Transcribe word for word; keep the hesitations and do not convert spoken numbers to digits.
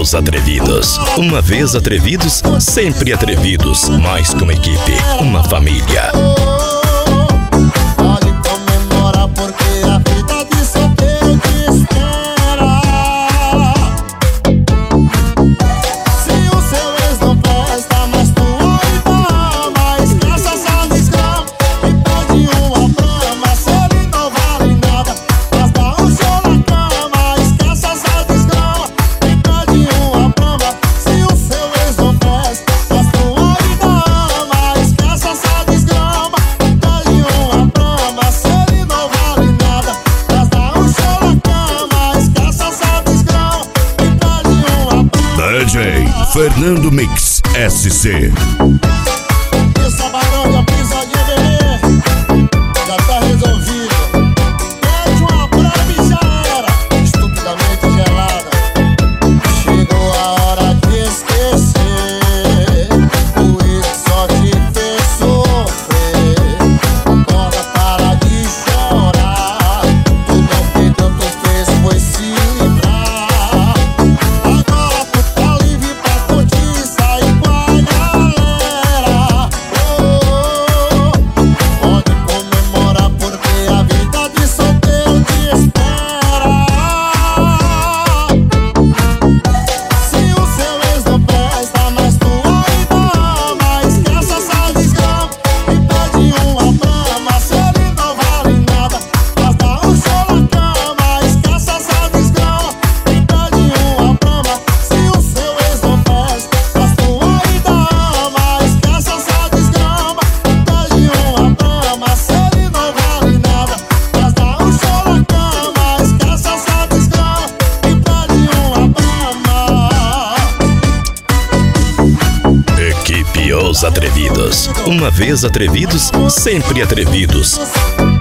Os Atrevidos. Uma vez atrevidos, sempre atrevidos. Mais que uma equipe, uma família. Pode comemorar porque a vida de solteiro te espera. Se o seu ex não presta, mas tu ainda ama, esquece essa desgrama e pede uma brama. Se ele não vale nada, mas dá um show na cama. Esquece essa desgrama e pede uma brama. Se o seu ex não presta, mas tu ainda ama, esquece essa desgrama e pede uma brama. Se ele não vale nada, mas dá um show na cama. Esquece essa desgrama e pede uma brama. D J Fernando Mix S C. Essa barulha, pisa de bebê, já tá resolvido. Pede uma brava e já era, estupidamente gelada. Chegou a hora de esquecer o ex que só te fez sofrer. Acorda, para de chorar, tudo que tanto fez foi se livrar. Agora tu tá livre pra curtir, sair com a galera. Oh, pode comemorar porque a vida de solteiro te espera. Se o seu ex não presta, mas tu ainda ama, esquece essa desgrama e pede uma brama. Se ele não vale nada, mas dá um show na cama. Esquece essa desgrama e pede uma brama. Se o seu ex não presta, mas tu ainda ama, esquece essa desgrama e pede uma brama. Se ele não vale nada, mas dá um show na cama. Esquece essa desgrama e pede uma brama. Equipe Os Atrevidos. Uma vez atrevidos, sempre atrevidos.